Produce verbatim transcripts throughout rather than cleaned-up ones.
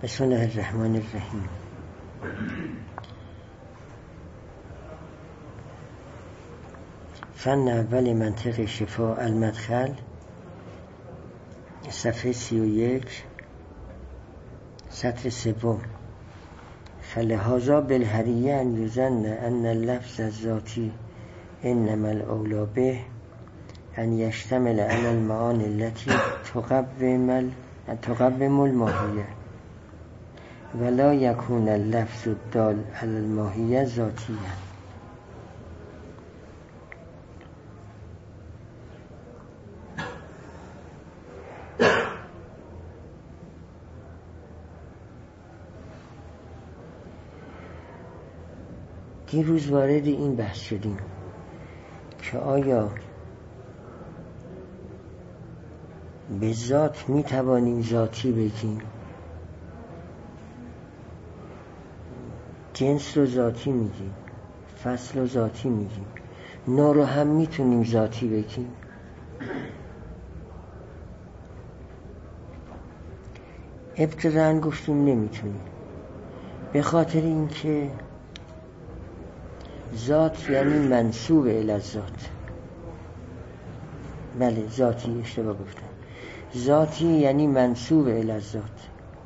بسم الله الرحمن الرحیم. فن اول منطق شفا المدخل، صفحه سی و یک، سطر سوم. فلهذا بالحریه ان یظن ان اللفظ الذاتی انما الاولی به ان یشتمل علی المعانی التي تقوم تقوم الماهیه ولا یکون اللفظ الدال علی الماهیه ذاتیه. دیروز وارد این بحث شدیم که آیا به ذات می توانیم ذاتی بگیم، جنس رو ذاتی میگیم، فصل رو ذاتی میگیم، نوع رو هم میتونیم ذاتی بگیم. ابتداً گفتیم نمیتونیم، به خاطر اینکه ذات یعنی منسوب الی ذات. بله ذاتی، اشتباه گفتم. ذاتی یعنی منسوب الی ذات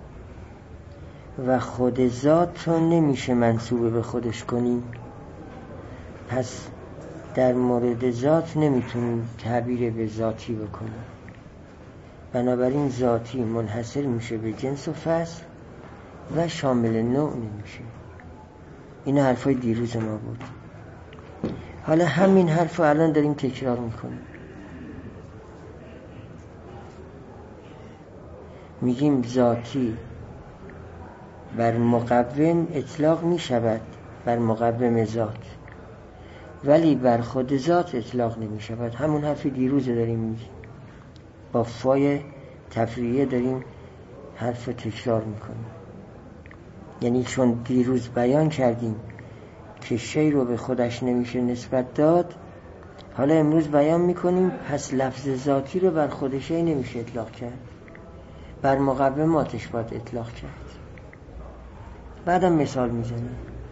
و خود ذات رو نمیشه منسوب به خودش کنیم، پس در مورد ذات نمیتونیم تعبیر به ذاتی بکنیم. بنابراین ذاتی منحصر میشه به جنس و فصل و شامل نوع نمیشه. این حرفای دیروز ما بود. حالا همین حرف رو الان داریم تکرار میکنیم. میگیم ذاتی بر مقوم اطلاق میشود، بر مقوم ذات، ولی بر خود ذات اطلاق نمیشود. همون حرف دیروز داریم میگیم، با فای تفریعه داریم حرف تکرار میکنیم. یعنی چون دیروز بیان کردیم که شی رو به خودش نمیشه نسبت داد، حالا امروز بیان میکنیم پس لفظ ذاتی رو بر خود شی نمیشه اطلاق کرد، بر مقوماتش باید اطلاق کرد. بعدم مثال میزنیم.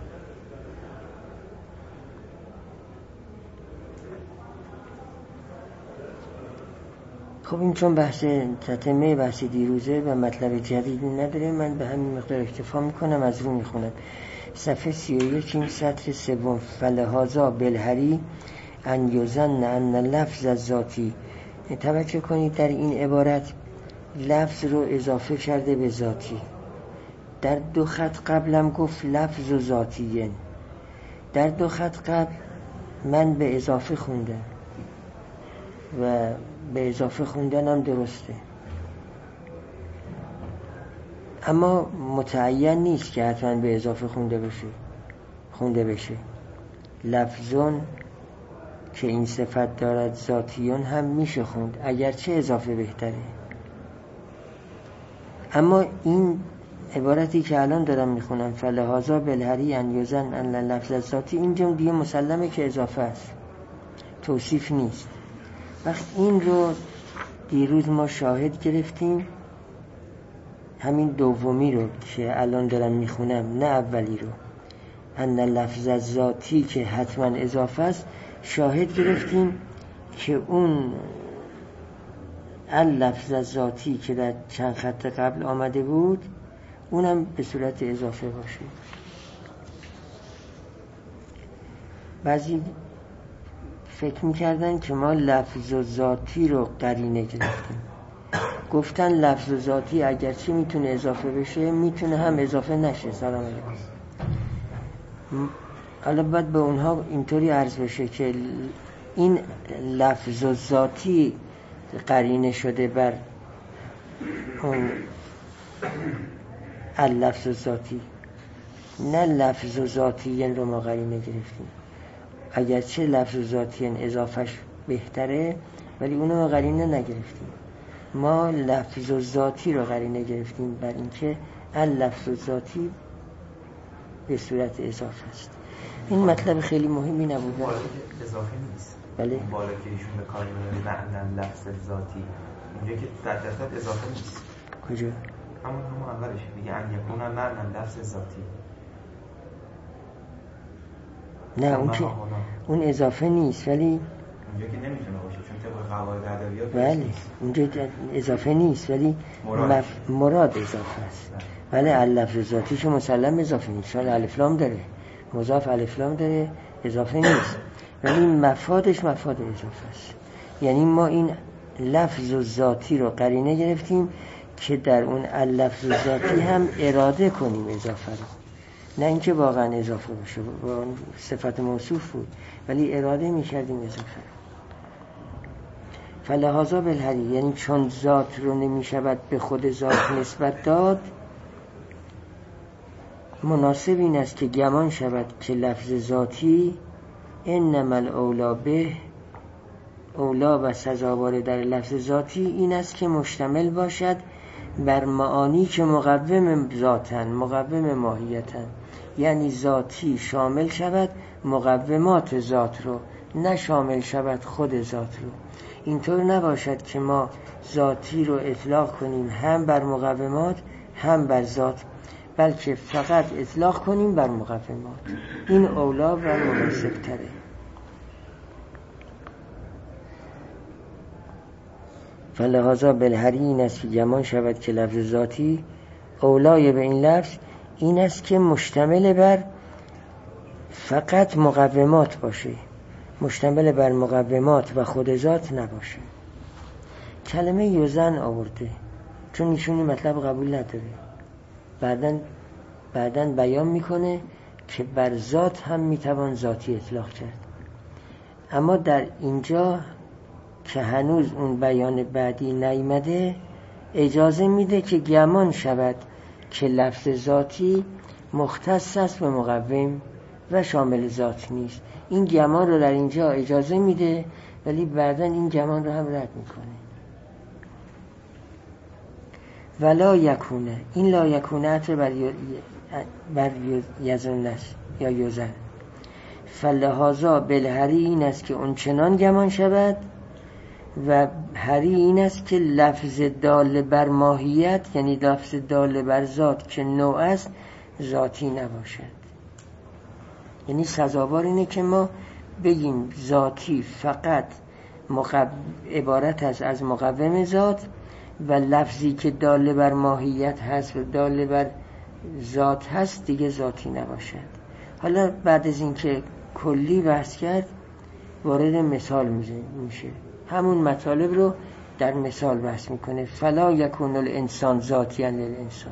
خب این چون بحث تتمه بحث دیروزه و مطلب جدیدی نداره، من به همین مقدار اکتفا میکنم، از رو میخونم. صفحه سی و یک، این سطر سوم. فلهذا بالحری ان یظن ان لفظ الذاتی. توجه کنید در این عبارت لفظ رو اضافه کرده به ذاتی. در دو خط قبلم گفت لفظ و ذاتیه. در دو خط قبل من به اضافه خوندم و به اضافه خوندنم درسته، اما متعین نیست که حتما به اضافه خونده بشه خونده بشه. لفظون که این صفت دارد ذاتیون هم میشه خوند، اگرچه اضافه بهتره. اما این عبارتی که الان دارم میخونم فلهذا بالحری ان یظن ان لفظ ذاتی، اینجا دیگه مسلمه که اضافه است، توصیف نیست. وقت این رو دیروز ما شاهد گرفتیم، همین دومی رو که الان دارم میخونم، نه اولی رو، ان لفظ ذاتی که حتما اضافه است، شاهد گرفتیم که اون اللفظ ذاتی که در چند خط قبل آمده بود اونم به صورت اضافه باشه. بعضی فکر میکردن که ما لفظ ذاتی رو قرینه گرفتیم، گفتن لفظ ذاتی اگرچه میتونه اضافه بشه میتونه هم اضافه نشه. سلام علیکم. حالا باید به اونها اینطوری عرض بشه که این لفظ ذاتی قرینه شده بر اون اللفظ ذاتی، نه لفظ ذاتی رو ما قرینه گرفتیم. اگرچه لفظ ذاتی اضافهش بهتره ولی اونو ما قرینه نگرفتیم. ما لفظ ذاتی رو قرینه گرفتیم بر اینکه اللفظ ذاتی به صورت اضافه است. این مطلب خیلی مهمی نبود. بالا اضافه نیست. بله. بالا که ایشون به کاری می‌بره معنی لفظ ذاتی، اونجا که در درصد اضافه نیست. کجا؟ همون همون اولش میگه ان یکون معنی لفظ ذاتی. نه اون که اون اضافه نیست، ولی اونجا که نمیتونه باشه چون طبق قواعد ادبیات بله اونجا اضافه نیست، ولی مراد, مف... مراد اضافه است. ولی لفظ ذاتی که مسلم اضافه نیست، چون الف لام داره، مضاف الف لام داره، اضافه نیست، ولی مفادش مفاد اضافه است. یعنی ما این لفظ ذاتی رو قرینه گرفتیم که در اون لفظ ذاتی هم اراده کنیم اضافه رو، نه اینکه واقعا اضافه باشه، با صفت موصوف بود ولی اراده می‌کردیم اضافه رو. فلهذا بالحری، یعنی چون ذات رو نمی‌شود به خود ذات نسبت داد، مناسب این است که گمان شود که لفظ ذاتی انما الاولا به، اولا و سزاوار در لفظ ذاتی این است که مشتمل باشد بر معانی که مقوم ذاتن، مقوم ماهیتن. یعنی ذاتی شامل شود مقومات ذات رو، نه شامل شود خود ذات رو. اینطور نباشد که ما ذاتی رو اطلاق کنیم هم بر مقومات هم بر ذات، بلکه فقط اطلاق کنیم بر مقومات. این اولا و مناسب تره. فلهذا بالحری این است که گمان شود که لفظ ذاتی اولای به این لفظ این است که مشتمل بر فقط مقومات باشه، مشتمل بر مقومات و خود ذات نباشه. کلمه یوزن آورده چون ایشون این مطلب قبول نداره، بعدن بعدن بیان میکنه که بر ذات هم میتوان ذاتی اطلاق کرد، اما در اینجا که هنوز اون بیان بعدی نیامده اجازه میده که گمان شود که لفظ ذاتی مختص است به مقوم و شامل ذات نیست. این گمان رو در اینجا اجازه میده ولی بعداً این گمان رو هم رد میکنه. ولا یکونه، این لا یکونه عطر بر, ی... بر یزن است یا یوزن. فلهذا بالحری این است که اون چنان گمان شود و حری این است که لفظ دال بر ماهیت، یعنی لفظ دال بر ذات که نوع است ذاتی نباشد. یعنی سزاوار اینه که ما بگیم ذاتی فقط مقب... عبارت است از مقوم ذات و لفظی که دال بر ماهیت هست و دال بر ذات هست دیگه ذاتی نباشد. حالا بعد از این که کلی بحث کرد وارد مثال میشه، همون مطالب رو در مثال بحث میکنه. فلا یکون الانسان ذاتیاً للانسان،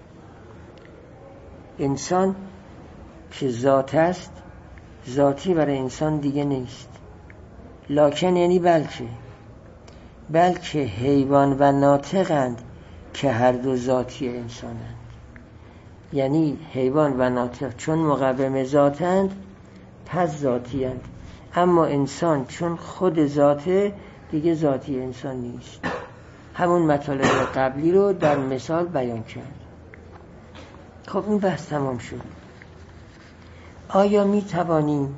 انسان که ذات است ذاتی برای انسان دیگه نیست. لکن یعنی بلکه، بلکه حیوان و ناطقند که هر دو ذاتی انسانند. یعنی حیوان و ناطق چون مقوم ذاتند پس ذاتیند، اما انسان چون خود ذاته دیگه ذاتی انسان نیست. همون مطالب قبلی رو در مثال بیان کرد. خب این بحث تمام شد. آیا می توانیم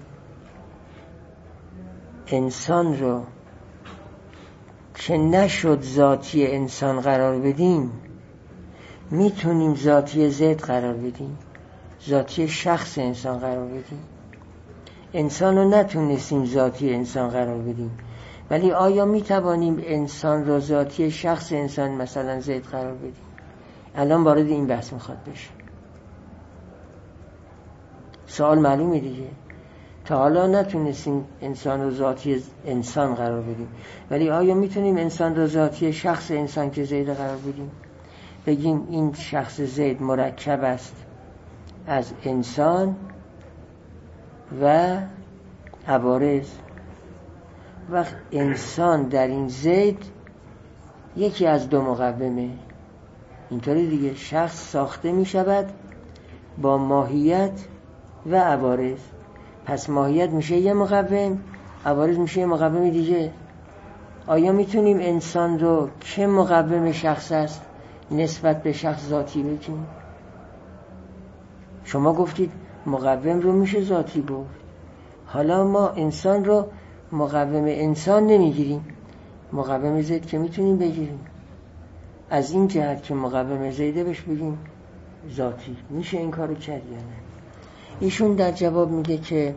انسان رو که نشد ذاتی انسان قرار بدیم میتونیم ذاتی ذات قرار بدیم، ذاتی شخص انسان قرار بدیم؟ انسان رو نتونستیم ذاتی انسان قرار بدیم، ولی آیا میتوانیم انسان رو ذاتی شخص انسان مثلا ذات قرار بدیم؟ الان وارد این بحث میخواد بشه. سوال معلومه دیگه، تا حالا نتونستیم انسان رو ذاتی انسان قرار بدیم، ولی آیا میتونیم انسان رو ذاتی شخص انسان که زید قرار بدیم؟ بگیم این شخص زید مرکب است از انسان و عوارض، وقت انسان در این زید یکی از دو مقومه، اینطوری دیگه شخص ساخته می شود با ماهیت و عوارض. پس ماهیت میشه یه مقوم، عوارض میشه یه مقوم دیگه. آیا میتونیم انسان رو که مقوم شخص است نسبت به شخص ذاتی بگیم؟ شما گفتید مقوم رو میشه ذاتی گفت، حالا ما انسان رو مقوم انسان نمیگیریم، مقوم ذات که میتونیم بگیریم. از این جهت که مقوم زیده بهش بگیم ذاتی. میشه این کارو کرد یا نه؟ ایشون در جواب میگه که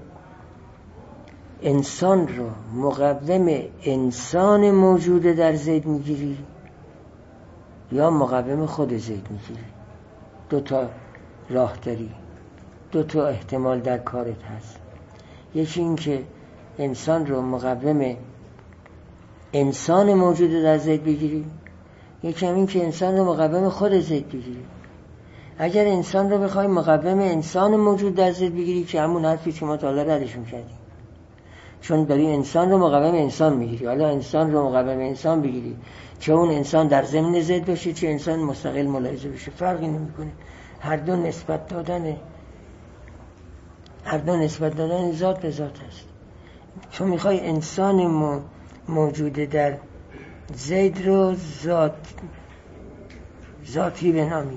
انسان رو مقوم انسان موجوده در زید میگیری یا مقوم خود زید میگیری. دو تا راه داری، دو تا احتمال در کارت هست. یکی این که انسان رو مقوم انسان موجوده در زید بگیری، یکی این که انسان رو مقوم خود زید بگیری. اگر انسان رو بخوای مقوم انسان موجود در زید بگیری که همون حرفی که ما تا حالا ردشون کردیم، چون داری انسان رو مقوم انسان میگیری. حالا انسان رو مقوم انسان بگیری چه اون انسان در ضمن زید باشه چه انسان مستقل ملاحظه بشه، فرقی نمیکنه. هر دو نسبت دادن هر دو نسبت دادن ذات به ذات است. چون میخوای انسان مو موجوده در زید رو ذات ذاتی بنامی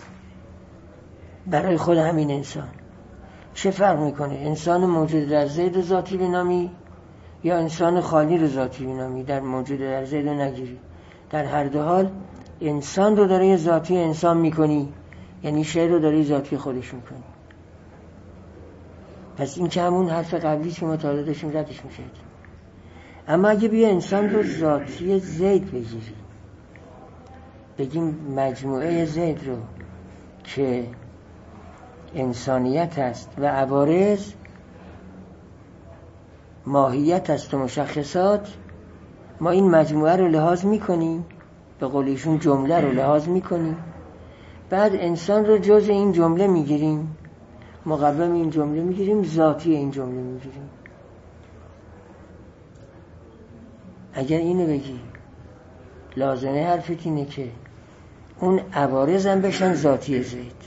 برای خود همین انسان. چه فرق میکنه انسان موجود در زید رو ذاتی بنامی یا انسان خالی رو ذاتی بنامی؟ در موجود در زید رو نگیری. در هر دو حال انسان رو داره ذاتی انسان میکنی، یعنی شی رو داره ذاتی خودش میکنی. پس این که همون حرف قبلی که مطالعه داشتیم ردش میشه. اما اگه بیا انسان رو ذاتی زید بگیری، بگیم مجموعه زید رو که انسانیت است و عوارض ماهیت است و مشخصات، ما این مجموعه رو لحاظ میکنیم، به قول ایشون جمله رو لحاظ میکنیم، بعد انسان رو جز این جمله میگیریم، مقوم این جمله میگیریم، ذاتی این جمله میگیریم. اگر اینو بگی لازمه حرفت اینه که اون عوارض هم بشن ذاتی زید،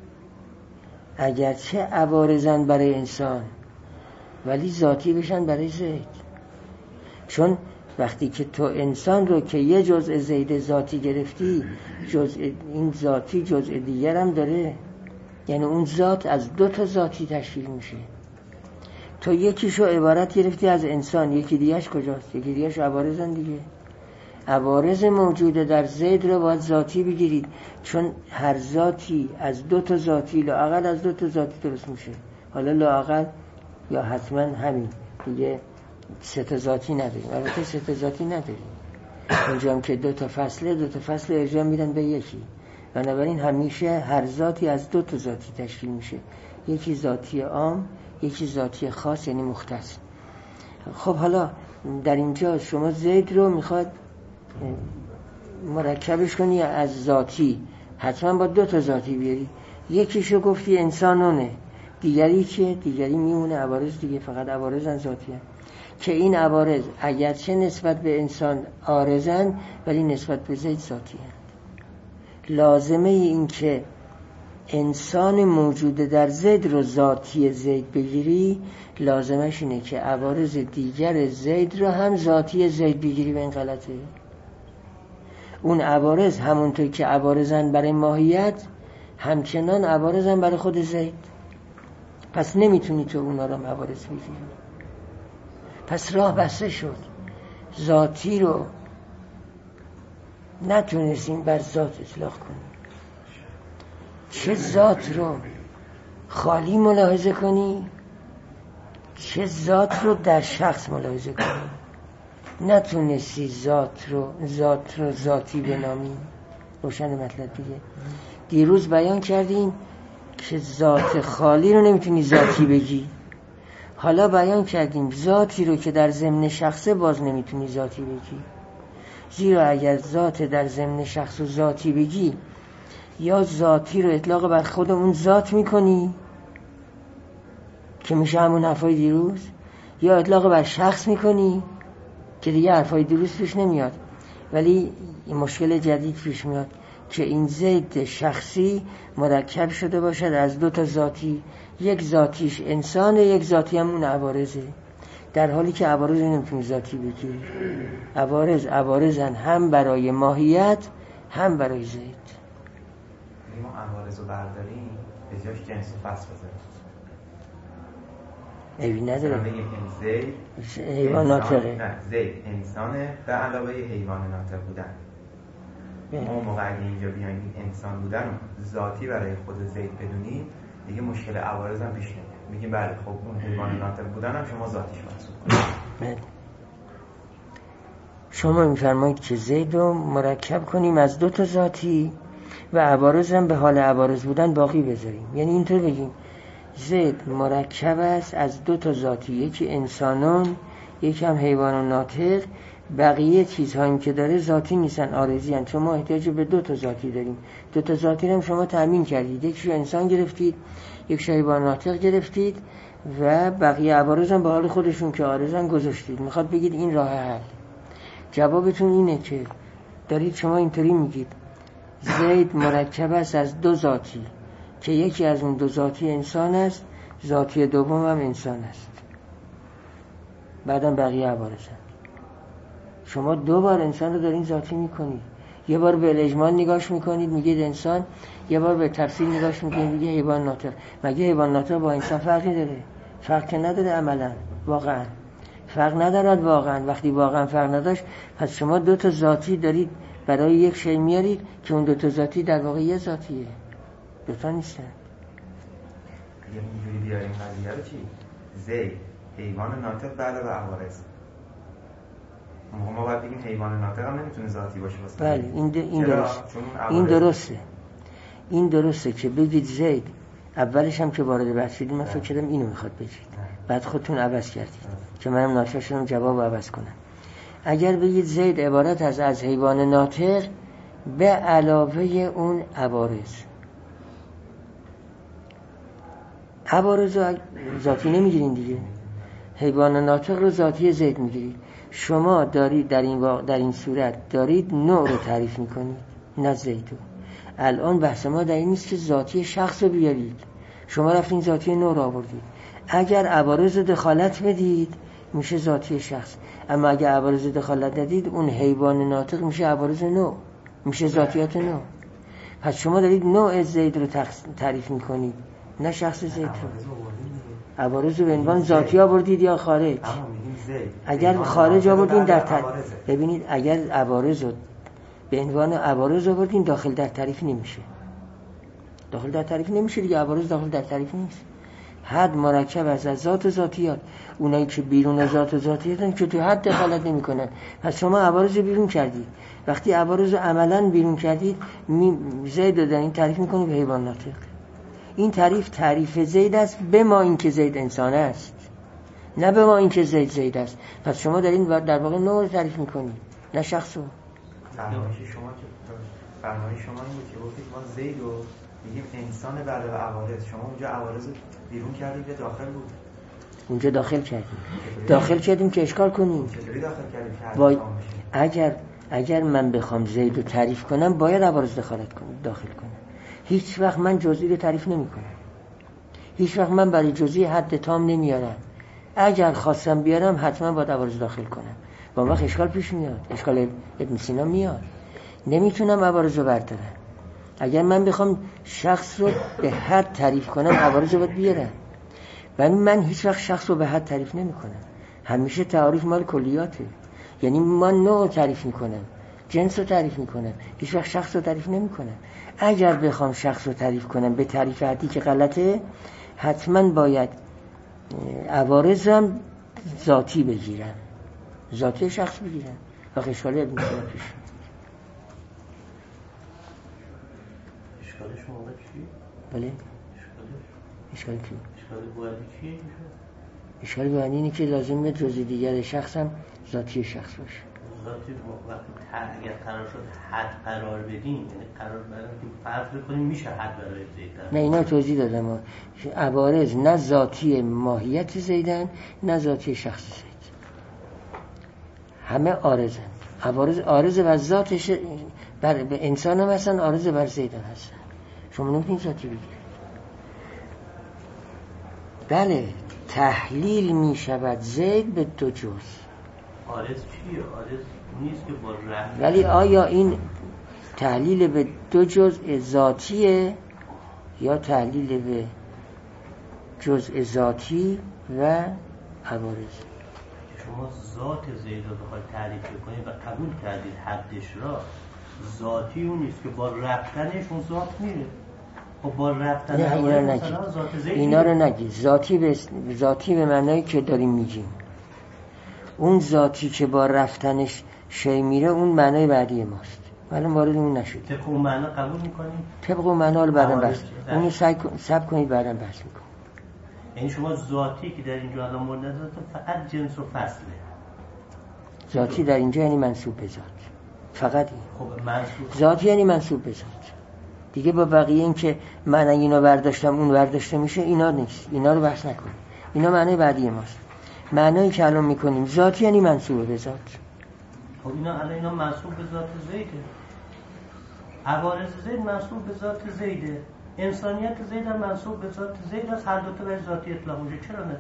اگرچه عوارضن برای انسان ولی ذاتی بشن برای زید. چون وقتی که تو انسان رو که یه جزء زید ذاتی گرفتی، جزء این ذاتی جزء دیگر هم داره، یعنی اون ذات از دو تا ذاتی تشکیل میشه. تو یکیشو عبارت گرفتی از انسان، یکی دیگهش کجاست؟ یکی دیگهش عوارضن دیگه. عوارض موجوده در زید رو باید ذاتی بگیرید، چون هر ذاتی از دو تا ذاتی لااقل از دو تا ذاتی درست میشه. حالا لااقل یا حتما همین دیگه سه تا ذاتی نداریم. البته سه تا ذاتی نداریم، اونجا هم که دو تا فصله دو تا فصل ارجاع میدن به یکی. بنابراین همیشه هر ذاتی از دو تا ذاتی تشکیل میشه، یکی ذاتی عام یکی ذاتی خاص یعنی مختص. خب حالا در اینجا شما زید رو میخواد مرکبش کنی از ذاتی، حتما با دو تا ذاتی بیاری. یکیشو گفتی انسانونه، دیگری که دیگری میمونه عوارض دیگه، فقط عوارضن ذاتیه که این عوارض اگرچه نسبت به انسان عارضن ولی نسبت به زید ذاتی هست. لازمه این که انسان موجود در زید رو ذاتی زید بگیری، لازمش اینه که عوارض دیگر زید رو هم ذاتی زید بگیری. به این غلطه. اون عوارض همونطور که عوارضن برای ماهیت، همچنان عوارضن برای خود زید. پس نمیتونی تو اونا رو عوارض بگیری. پس راه بسته شد. ذاتی رو نتونستیم بر ذات اطلاق کنیم. چه ذات رو خالی ملاحظه کنی، چه ذات رو در شخص ملاحظه کنی. نتونستی ذات رو ذات رو ذاتی بنامی. روشن مطلب دیگه. دیروز بیان کردیم که ذات خالی رو نمیتونی ذاتی بگی. حالا بیان کردیم ذاتی رو که در ضمن شخصه باز نمیتونی ذاتی بگی، زیرا اگر ذات در ضمن شخص رو ذاتی بگی، یا ذاتی رو اطلاق بر خود اون ذات میکنی که میشه همون حرفای دیروز، یا اطلاق بر شخص میکنی که دیگه حرفای دیروز پیش نمیاد. ولی این مشکل جدید پیش میاد که این زید شخصی مرکب شده باشد از دو تا ذاتی، یک ذاتیش انسان، یک ذاتی هم اون عوارضه، در حالی که عوارض نمیتونی ذاتی بگی. عوارض عوارضن هم برای ماهیت هم برای زید. ما عوارض رو برداریم به جاش جنس و فصل بذاریم، ایوی نداره. زید حیوان ناطقه، نه زید انسانه به علاوه حیوان ناطق بودن. ما موقع اگه اینجا بیاین انسان بودن و ذاتی برای خود زید بدونیم دیگه مشکل عوارض هم پیش نمیاد. میگیم بله خب اون حیوان ناطق بودن هم شما ذاتیش محسوب کنید. شما میفرمایید که زید رو مرکب کنیم از دو تا ذاتی و عوارض هم به حال عوارض بودن باقی بذاریم. یعنی اینطور بگیم زید مرکب است از دو تا ذاتی، یکی انسانون یکی هم حیوان ناطق، بقیه چیزهایی که داره ذاتی نیستن، عارضی هستن. شما احتیاج به دو تا ذاتی داریم، دو تا ذاتی هم شما تامین کردید، یکیشو انسان گرفتید یک حیوان ناطق گرفتید و بقیه عوارض هم به حال خودشون که عارضن گذاشتید. میخواد بگید این راه حل. جوابتون اینه که دارید شما اینطوری میگید زید مرکب است از دو ذاتی که یکی از اون دو ذاتی انسان است، ذاتی دوم هم انسان است، بعدم بقیه عوارضن. شما دو بار انسان رو دارین ذاتی میکنید، یه بار به اجمال نگاش میکنید میگید انسان، یه بار به تفصیل نگاش میکنید میگید حیوان ناطق. مگه حیوان ناطق با انسان فرقی داره؟ فرق که نداره، عملا واقعا فرق ندارد. واقعا وقتی واقعا فرق نداشت پس شما دو تا ذاتی دارید برای یک شی میارید که اون دو تا ذاتی در واقع یه ذاتیه، دو تا نیستن. اگه اینجوری بیاریم قضیه رو چی؟ زید حیوان ناطق بعد و عوارض. ما باید بگیم حیوان ناطق هم نمیتونه ذاتی باشه واسه. بله این د... این درست. این درسته. این درسته که بگید زید، اولش هم که وارد بحث شدیم من فکر کردم اینو میخواد بگید، بعد خودتون عوض کردید که منم ناچار شدم جواب عوض کنم. اگر بگید زید عبارت از از حیوان ناطق به علاوه اون عوارض، عوارض رو ذاتی نمیگیرین دیگه، حیوان ناطق رو ذاتی زید میگیرید. شما دارید در این واقع در این صورت دارید نوع رو تعریف میکنید نه زید رو. الان بحث ما در این نیست که ذاتی شخص رو بیارید، شما رفتین ذاتی نوع رو آوردید. اگر عوارض دخالت بدید میشه ذاتی شخص، اما اگر عوارض دخالت ندید اون حیوان ناطق میشه عوارض نوع، میشه ذاتیات نوع. پس شما دارید نوع زید رو تعریف میکنید نه شخص زید رو. عوارض رو به عنوان ذاتی آوردید یا خارج. اگر خارج آوردین در تعریف، ببینید اگر عوارض رو به عنوان عوارض آوردین داخل در تعریف نمیشه، داخل در تعریف نمیشه دیگه، عوارض داخل در تعریف نیست. حد مرکب از ذات و ذاتیات، اونایی که بیرون ذات و ذاتیاتن که تو حد دخالت نمیکنن. پس شما عوارض رو بیرون کردید، وقتی عوارض رو عملا بیرون کردید زید رو در این تعریف میکنید به حیوان ناطق. این تعریف تعریف زید است به ما اینکه زید انسان است، نه به ما اینکه زید زید است. پس شما در این در واقع نوع رو تعریف میکنید نه شخص رو. فرمایش شما که فرمایش شما این بود که گفتید ما زید رو میگیم انسان بعد و عوارض، شما اونجا عوارض بیرون کردید یا داخل بود؟ اونجا داخل کردیم. داخل کردیم که اشکال کنیم. چطوری داخل کردیم که با... اگر اگر من بخوام زید رو تعریف کنم باید عوارض دخالت کنم، داخل کنم. هیچ وقت من جزئی رو تعریف نمی کنم، هیچ وقت من برای جزئی حد تام نمیارم. اگر خواستم بیارم حتما باید عوارض داخل کنم، با وقت اشکال پیش میاد، اشکال ابن سینا میاد. نمیتونم عوارض رو بردارم. اگر من بخوام شخص رو به حد تعریف کنم عوارض رو باید بیارم، ولی من هیچ وقت شخص رو به حد تعریف نمی کنم. همیشه تعریف مال کلیاته، یعنی من نوع تعریف میکنم، جنس رو تعریف میکنم، هیچ وقت شخص رو تعریف نمی کنم. اگر بخوام شخص رو تعریف کنم به تعریف حدی که غلطه، حتما باید عوارضم ذاتی بگیرم، ذاتی شخص بگیرم و اشکال ابن سینا پیش. اشکالش موقع چیه؟ بله؟ اشکالش؟ اشکال چیه؟ اشکال بویدی چیه؟ اشکال بویدی اینه که لازمه جزء دیگر شخصم ذاتی شخص باشه. ذاتی وقتی اگر قرار شد حد قرار بدیم، یعنی قرار بدیم فرض بکنیم میشه حد برای زید. نه اینا توضیح دادم. عوارض نه ذاتی ماهیت زیدن نه ذاتی شخص زید، همه عارضن. عوارض عارض بر ذاتش بر به انسان هم هستن، عارض بر زیدن هستن. شما نمیتونید ذاتی بگیرید. بله تحلیل می شود زید به دو جز. عارض چیه؟ عارض نیست که با رحم. ولی آیا این تحلیل به دو جزء ذاتیه یا تحلیل به جزء ذاتی و عوارض؟ شما ذات زید رو بخواید تعریف کنید و قبول کردید حدش را، ذاتی اون نیست که با رفتنش اون ذات میره. خب با رفتن نه اینا رو نگی، اینا رو نگی. ذاتی به ذاتی به معنایی که داریم میگیم، اون ذاتی که با رفتنش شی میره اون معنای بعدی ماست. الان وارد اون نشد. طبق اون معنا قبول میکنیم؟ طبق اون معنا رو بعداً بحث. اون سعی سب کنید بعداً بحث میکنیم. یعنی شما ذاتی که در اینجا الان مورد نظرتون فقط جنس و فصله. ذاتی در اینجا یعنی منسوب به ذات. فقط این. خب منسوب ذاتی یعنی منسوب به ذات. دیگه با بقیه این که من اینو برداشتم اون برداشته میشه اینا نیست. اینا رو بحث نکنیم. اینا معنای بعدی ماست. معنایی که الان میکنیم ذاتی یعنی منسوب به ذات. خب اینا الان اینا منسوب به ذات زیده. عوارض زید منسوب به ذات زیده. انسانیت زید هم منسوب به ذات زید است. هر دو تا به ذاتی اطلاق میشه. چرا نمیشه؟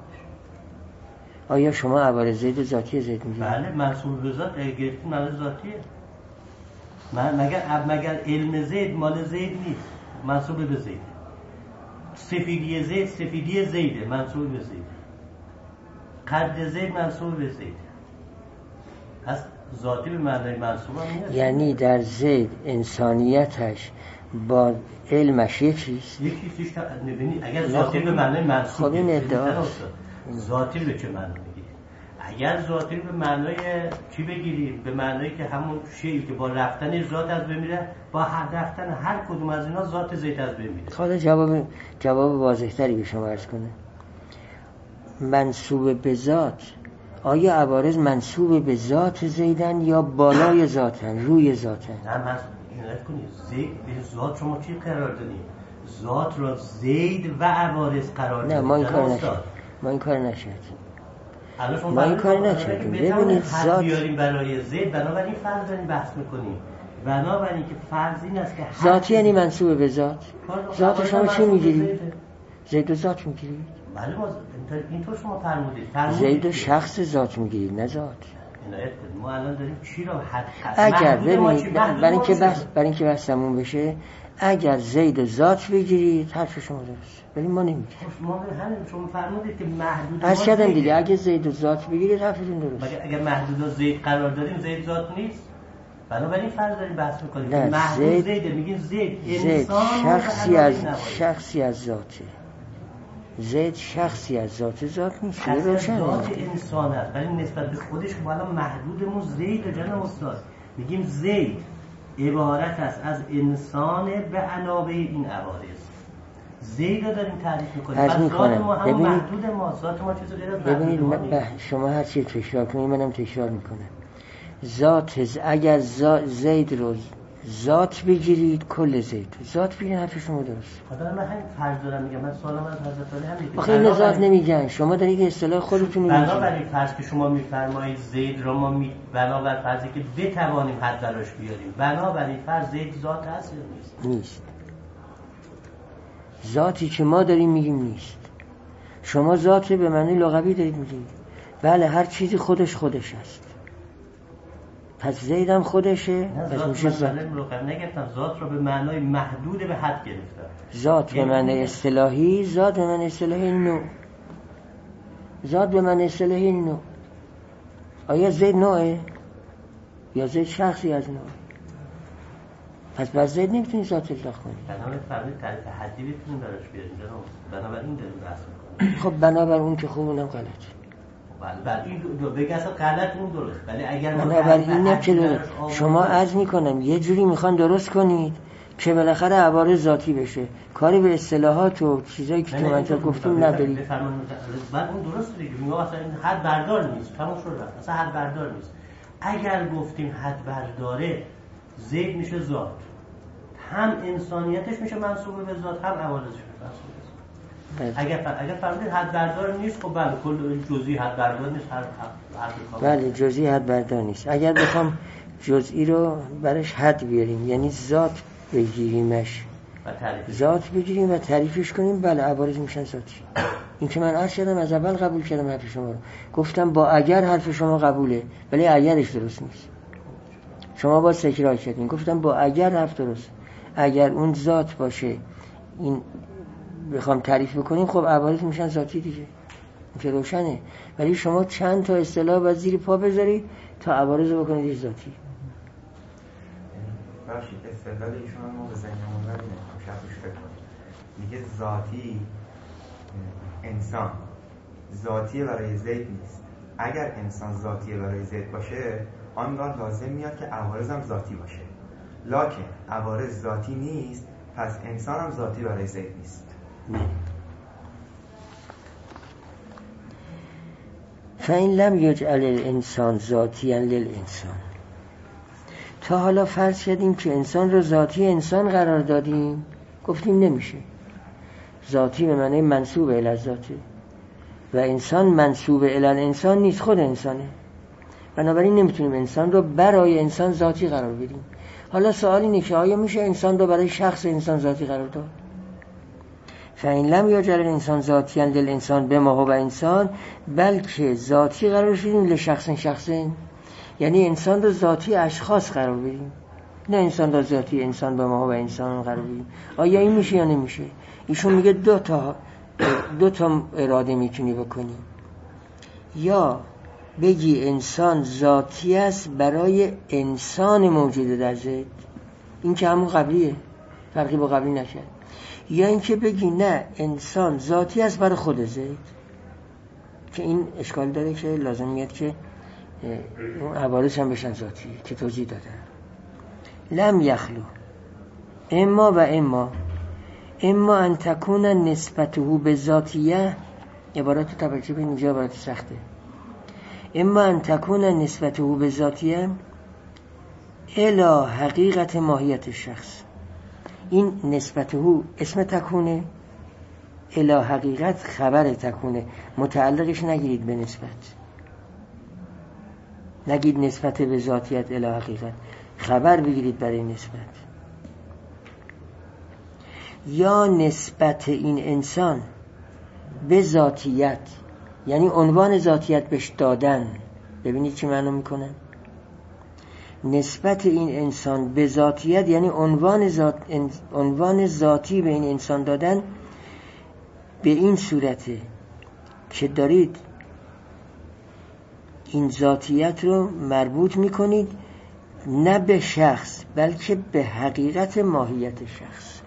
آیا شما عوارض زید ذاتی زید میگید؟ بله منسوب به ذات گرفتیم معنی ذاتیه. من مگر مگر علم زید مال زید نیست، منسوب به زید. سفیدی زید سفیدی زیده، منسوب به زید. قد زید منسوب به زید. پس ذاتی به معنی منسوب هم نیست. یعنی در زید انسانیتش با علمش یکیست. یکیش تا نبینی اگر ذاتی به معنی منسوب. خب این ادعاست. ذاتی به چه معنی میگی؟ اگر ذاتی به معنای چی بگیریم؟ به معنایی که همون شیئی که با رفتن ذات از بین میره، با هر رفتن هر کدوم از اینا ذات زید از بین میره. خدا جواب جواب واضح‌تری به شما عرض کنه. منسوب به ذات، آیا عوارض منسوب به ذات زیدن یا بالای ذاتن، روی ذاتن؟ نه من اینت کنید زید به ذات شما چی قرار دادید؟ ذات را زید و عوارض قرار دادید. نه ما این کار نشد. ما این کار نشد. ما این کار نشدیم. ببینید ذات بیاریم برای زید، بنابراین فرض داریم بحث میکنیم. بنابراین که فرض این است که ذاتی یعنی منسوب به ذات. ذات شما چی میگیرید؟ زید و ذات میگیرید؟ بله ما اینطور شما فرمودید. زید و شخص ذات میگیرید نه ذات. عنایت کنید ما الان داریم چی رو حد اگر ببینید برای اینکه بحث برای اینکه بحثمون بشه، اگر زید و ذات بگیرید حرف شما درست، ولی ما نمیگیم. ما همین شما فرمودید که محدود از کردم دیگه اگه زید و ذات بگیرید حرفتون درست. مگر اگر محدود و زید قرار داریم زید ذات نیست؟ بنابراین فرض داریم بحث میکنیم که محدود زید زیده، میگیم زید انسان شخصی از شخصی از ذاته. زید شخصی از ذات ذات نیست. روشن ذات انسان است ولی نسبت به خودش بالا محدودمون زید جناب استاد. میگیم زید عبارت است از انسان به علاوه این عوارض. زید رو داریم تعریف میکنیم. از ذات ما هم محدود ما، ذات ما چیز غیر از ببینید شما هر چی تکرار کنید منم تکرار میکنم. ذات اگر زید رو ذات بگیرید کل زید ذات بگیرید حرف شما درست. خدا من همین فرض دارم میگم. من سوالم از حضرت علی همین. آخه این ذات نمیگن، شما دارید اصطلاح خودتون میگید. بنابراین فرض که شما میفرمایید زید رو ما می بنابر فرضی که بتوانیم حد براش بیاریم، بنابراین فرض زید ذات هست یا نیست؟ نیست. ذاتی که ما داریم میگیم نیست. شما ذات به معنی لغوی دارید میگید. بله هر چیزی خودش خودش است. پس زید هم خودشه، پس میشه ذات. من نگفتم ذات رو به معنای محدود به حد گرفتم. ذات به معنی اصطلاحی، ذات به معنی اصطلاحی نوع. ذات به معنی اصطلاحی نوع. آیا زید نوعه؟ یا زید شخصی از نوع؟ پس بر زید نمیتونی ذات اطلاق کنی. بنابراین فرمید تعریف حدی بتونیم براش بیاریم جناب. بنابراین داریم بحث می‌کنیم. خب بنابراین اون که خوب اونم غلطه. بله این دو بگه اصلا غلط اون درست، ولی اگر بنابراین اینه که درست. شما عرض میکنم یه جوری میخوان درست کنید که بالاخره عوارض ذاتی بشه، کاری به اصطلاحات و چیزایی که تو منطق گفتیم ندارید. بعد اون درست دیگه میگم اصلا این حد بردار نیست، تموم شد اصلا حد بردار نیست. اگر گفتیم حد برداره زید میشه ذات، هم انسانیتش میشه منسوب به ذات، هم عوارضش میشه منسوب به ذات. اگر فر... اگر فرمودید حد بردار نیست، خب بله کل جزئی حد بردار نیست، هر هر بله جزئی حد بردار نیست. اگر بخوام جزئی رو برش حد بیاریم یعنی ذات بگیریمش و تعریف ذات بگیریم و تعریفش کنیم، بله عوارض میشن ذاتی. این که من عرض کردم از اول قبول کردم حرف شما رو، گفتم با اگر حرف شما قبوله ولی اگرش درست نیست. شما با تکرار کردین، گفتم با اگر حرف درست، اگر اون ذات باشه این بخوام تعریف بکنیم خب عوارض میشن ذاتی دیگه، این که روشنه. ولی شما چند تا اصطلاح باید زیر پا بذارید تا عوارض رو بکنید ذاتی. ببخشید استدلال ایشون ما به ذهنمون نمیاد شاید روش فکر کنیم. میگه ذاتی انسان ذاتیه برای زید نیست. اگر انسان ذاتیه برای زید باشه آنگاه لازم میاد که عوارض هم ذاتی باشه، لکن عوارض ذاتی نیست، پس انسان هم ذاتی برای زید نیست. فإن لم یجعل الانسان ذاتیا للانسان. تا حالا فرض کردیم که انسان رو ذاتی انسان قرار دادیم، گفتیم نمیشه. ذاتی به معنی منسوب الی الذاته و انسان منسوب الی الانسان نیست، خود انسانه. بنابراین نمیتونیم انسان رو برای انسان ذاتی قرار بدیم. حالا سوال اینه که آیا میشه انسان رو برای شخص انسان ذاتی قرار داد؟ فإن لم یجعل الانسان ذاتیا للانسان بما هو انسان، بلکه ذاتی قرار بدیم لشخص شخصین، یعنی انسان رو ذاتی اشخاص قرار بدیم، نه انسان رو ذاتی انسان بما هو انسان قرار بدیم. آیا این میشه یا نمیشه؟ ایشون میگه دو تا دو تا اراده میتونی بکنی. یا بگی انسان ذاتی است برای انسان موجود در زید، این که همون قبلیه، فرقی با قبلی نشه. یا اینکه بگی نه انسان ذاتی است برای خود زید، که این اشکال داره که لازم میاد که اون عوارض هم بشن ذاتی که توضیح دادن. لم یخلو اما و اما اما ان تکون نسبته به ذاتیه، عبارت توجه به اینجا عبارت سخته. اما ان تکون نسبته به ذاتیه الی حقیقت ماهیت شخص. این نسبته اسم تکونه، الی حقیقت خبر تکونه، متعلقش نگیرید به نسبت، نگید نسبت به ذاتیت الی حقیقت، خبر بگیرید برای نسبت. یا نسبت این انسان به ذاتیت، یعنی عنوان ذاتیت بهش دادن. ببینید چی معنی میکنه. نسبت این انسان به ذاتیت یعنی عنوان ذات عنوان ذاتی به این انسان دادن، به این صورته که دارید این ذاتیت رو مربوط میکنید نه به شخص بلکه به حقیقت ماهیت شخص.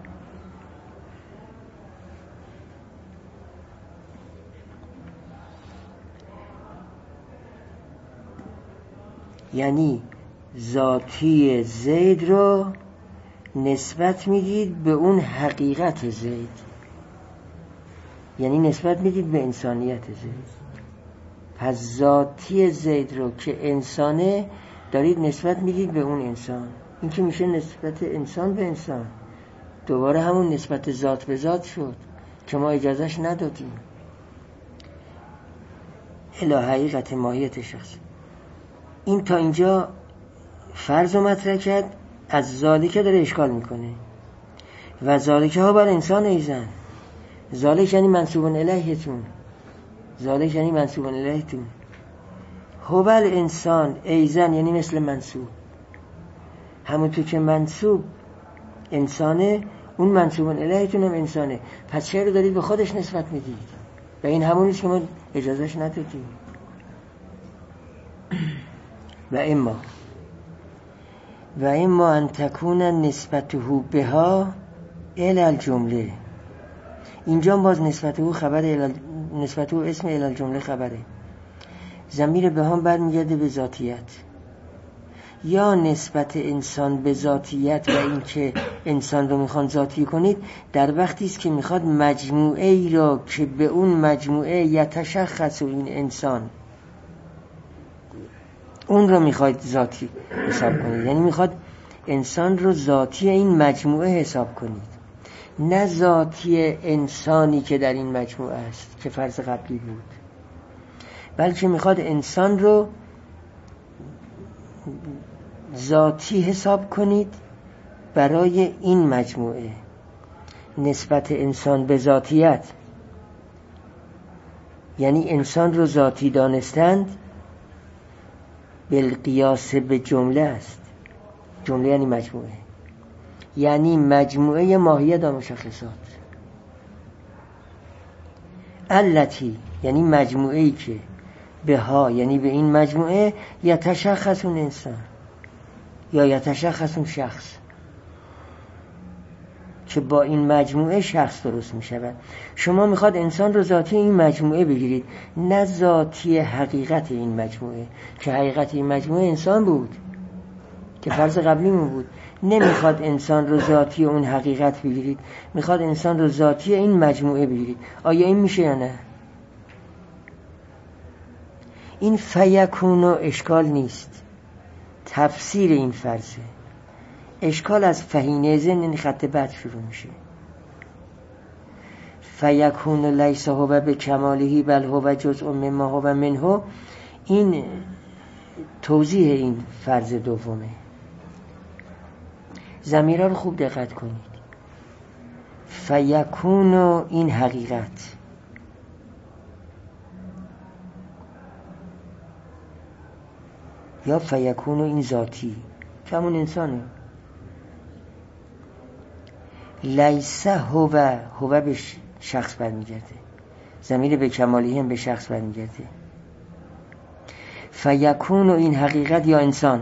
یعنی ذاتی زید رو نسبت میدید به اون حقیقت زید، یعنی نسبت میدید به انسانیت زید. پس ذاتی زید رو که انسانه دارید نسبت میدید به اون انسان. این که میشه نسبت انسان به انسان، دوباره همون نسبت ذات به ذات شد که ما اجازهش ندادیم. الی حقیقت ماهیت شخص. این تا اینجا فرض و مطرح کرد، از ذالکه داره اشکال میکنه. و ذالکه ها بر انسان ایزن، ذالک یعنی منصوبون الیهتون، ذالک یعنی منصوبون الیهتون. هوبل انسان ایزن یعنی مثل منصوب، همونطور که منصوب انسانه اون منصوبون الیهتون هم انسانه. پس چه رو دارید به خودش نسبت میدید؟ و این همونیست که ما اجازهش ندادیم. و اما و اما ان تکون نسبته بها الی الجمله. اینجا باز نسبته خبر الی نسبته اسم الی الجمله خبره، ضمیر بها برمیگرده به ذاتیت. یا نسبت انسان به ذاتیت و این که انسان رو میخوان ذاتی کنید در وقتی است که میخواد مجموعه ای را که به اون مجموعه یتشخص این انسان، اون رو میخواید ذاتی حساب کنید، یعنی میخواد انسان رو ذاتی این مجموعه حساب کنید، نه ذاتی انسانی که در این مجموعه است که فرض قبلی بود، بلکه میخواد انسان رو ذاتی حساب کنید برای این مجموعه. نسبت انسان به ذاتیت یعنی انسان رو ذاتی دانستند بالقیاس به جمله است. جمله یعنی مجموعه، یعنی مجموعه ماهیت و مشخصات. التی یعنی مجموعه ای که به ها یعنی به این مجموعه یتشخص اون انسان، یا یتشخص اون شخص که با این مجموعه شخص درست می شود. شما میخواد انسان رو ذاتی این مجموعه بگیرید، نه ذاتی حقیقت این مجموعه، که حقیقت این مجموعه انسان بود که فرض قبلیمون بود. نمیخواد انسان رو ذاتی اون حقیقت بگیرید، میخواد انسان رو ذاتی این مجموعه بگیرید. آیا این میشه یا نه؟ این فیکون و اشکال نیست، تفسیر این فرضه. اشکال از فهینه زن، این خط بعد شروع میشه. فیکون لیس هو به کمالهی بل هو جزء مما هو منه. این توضیح این فرض دومه. ضمیرها رو خوب دقت کنید. فیکون این حقیقت، یا فیکون این ذاتی که همون انسانه. لیس هو، هو به شخص برمیگرده، ضمیر به کمالی هم به شخص برمیگرده. فیکون این حقیقت یا انسان،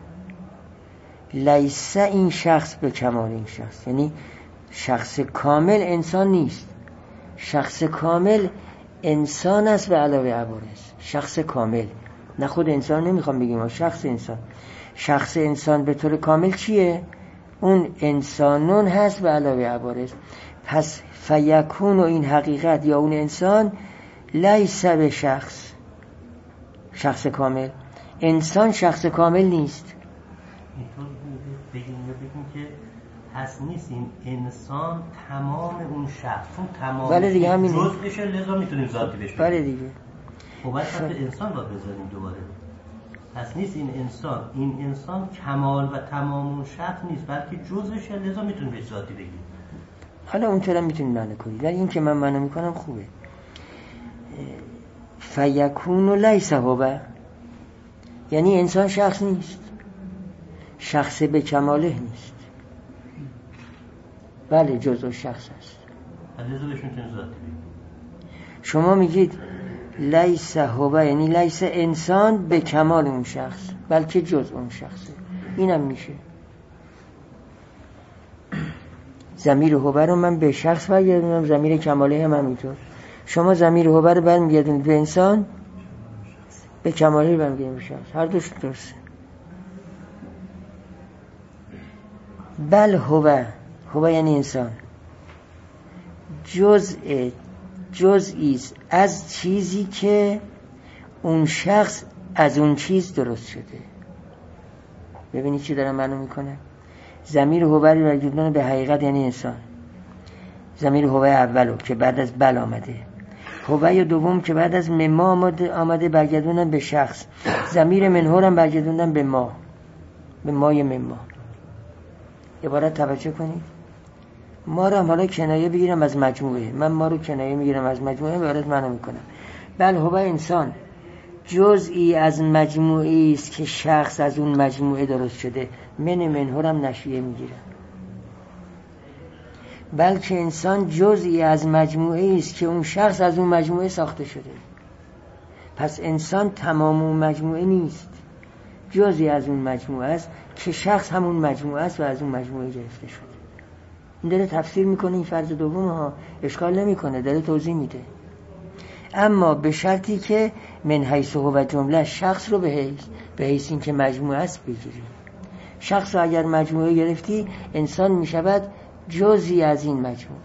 لیس این شخص به کمال این شخص، یعنی شخص کامل انسان نیست. شخص کامل انسان است به علاوه عوارض. شخص کامل، نه خود انسان نمیخوام بگیم، شخص انسان. شخص انسان به طور کامل چیه؟ اون انسانون هست به علاوه عوارض. پس فیکون و این حقیقت یا اون انسان لیس به شخص، شخص کامل. انسان شخص کامل نیست. اینطور بگیم بگیم که پس نیست این انسان تمام اون شخص، اون تمام بله دیگه همین جزءشه، لذا میتونیم ذاتی بهش بگیم. بله دیگه. خب باید خط انسان باید بذاریم دوباره. پس نیست این انسان، این انسان کمال و تمام اون شخص نیست، بلکه جزءشه، لذا میتونیم بهش ذاتی بگیم. حالا اونطور هم میتونید معنی کنید، ولی این که من معنی میکنم خوبه. فیکون لیس هو، یعنی انسان شخص نیست، شخص به کماله نیست، بله جزء شخص است. لذا بهش میتونیم ذاتی بگیم. شما میگید لیس هو، یعنی لیس انسان به کمال اون شخص، بلکه جزء اون شخصه. اینم میشه. ضمیر هو رو من به شخص برگردونم، ضمیر کماله هم همینطور. شما ضمیر هو رو برمیگردونید به انسان، به کماله برمیگردونید به شخص. هر دوش درسته. بل هو، هو یعنی انسان، جزء جزئی از چیزی که اون شخص از اون چیز درست شده. ببینید چی دارم معلوم میکنه. ضمیر هو برگردونه به حقیقت یعنی انسان. ضمیر هو اولو که بعد از بل آمده، هو دوم که بعد از مما آمده, آمده برگردونن به شخص. ضمیر منهور هم برگردونن به ما، به مای مما. عبارت توجه کنید. ما رو هم حالا کنایه بگیرم از مجموعه، من ما رو کنایه میگیرم از مجموعه، عبارت منو میکنم. بل هو انسان جزئی از مجموعه است که شخص از اون مجموعه درست شده. من منهورم نشیه میگیرم. بلکه انسان جزئی از مجموعه است که اون شخص از اون مجموعه ساخته شده. پس انسان تمام اون مجموعه نیست، جزئی از اون مجموعه است که شخص همون مجموعه است و از اون مجموعه گرفته شده. این داره تفسیر میکنه این فرض دوم ها، اشکال نمیکنه، داره توضیح میده. اما به شرطی که من حیث هو و جمله شخص رو به حیث به حیث این که مجموعه است بگیری. شخص رو اگر مجموعه گرفتی، انسان میشود جزئی از این مجموعه.